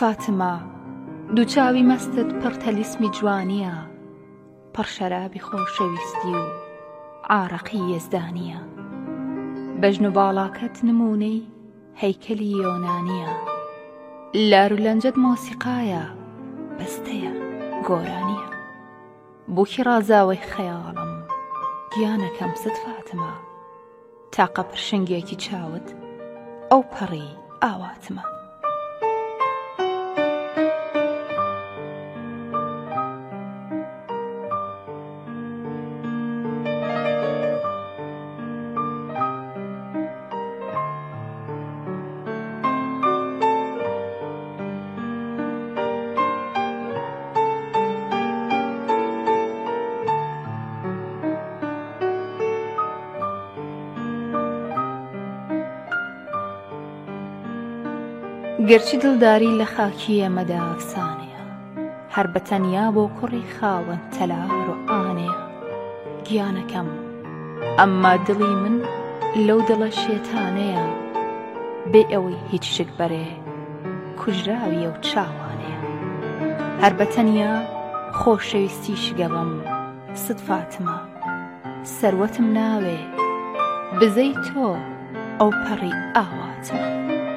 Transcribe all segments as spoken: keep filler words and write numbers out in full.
فاتمە دووچاوی مەستت پڕ تەلیسمی جوانیە، پڕ شەرابی خۆشەویستی و عارەقی یەزدانیە. بەژن و باڵاکەت نمونەی هەیکەلی یۆنانیە، لار و لەنجەت مۆسیقایە، بەستەیە گۆرانیە. بووکی ڕازاوەی خەیاڵم گیانەکەم ست فاتمە، تاقە پرشنگێکی چاوت ئەو پەڕی ئاواتمە. گەرچی دڵداری لە خاکی ئێمەدا ئەفسانەیە، هەر بەتەنیا بۆ کوڕی خاوەن تەلار و ئانەیە. گیانەکەم ئەمما دڵی من لەو دڵە شێتانەیە، بێ ئەوەی هیچ شک بەرێ کوژراویە و چاوانەیە. هەر بەتەنیا خۆشەویستی شگەڵم ست فاتمە، سەروەتم ناوێ بزەی تۆ ئەو پەڕی ئاواتمە.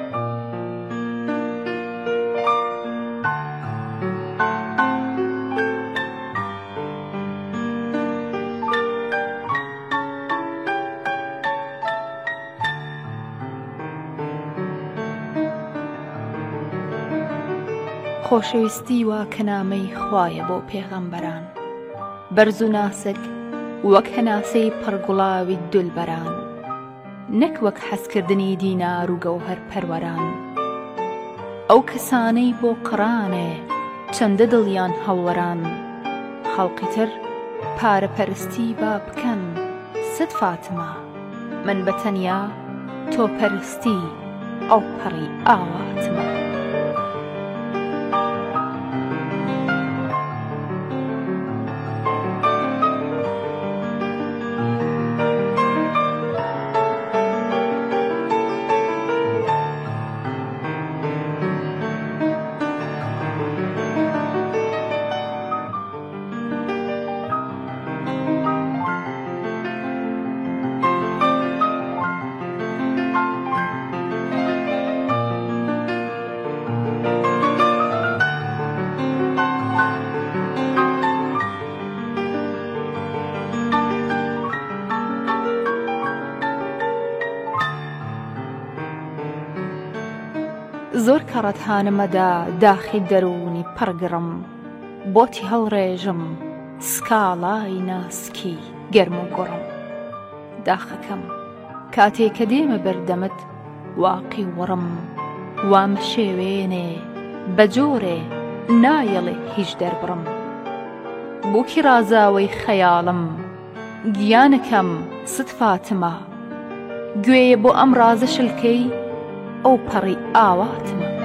خۆشەویستی وا کە نامەی خوایە بۆ پێغەمبەران، بەرز و ناسک وەک هەناسەی پڕگوڵاوی دولبەران، نەک وەک حەزکردنی دینار و گەوهەر پەروەران. ئەو کەسانەی بۆ قڕانێ چەندە دڵیان هەڵوەران، خەڵقی تر پارەپەرستی با بکەن ست فاتمە، من بەتەنیا تۆ پەرستی ئەو پەڕی ئاواتمە. زۆر کەڕەتهانەمەدا داخی دەرونی پڕگڕم، بۆتی هەڵڕێژم سکاڵای ناسکی گەرم و گوڕم. داخەکەم کاتێک کە دێمە بەردەمت واقی وڕم، وامە شێوێنێ بەجۆرێ نایەڵێ هیچ دەربڕم. بووکی ڕازاوەی خەیاڵم گیانەکەم ست فاتمە، گوێیە بۆ ئەم ڕازە شلکەی ئەو پەڕی ئاواتمە.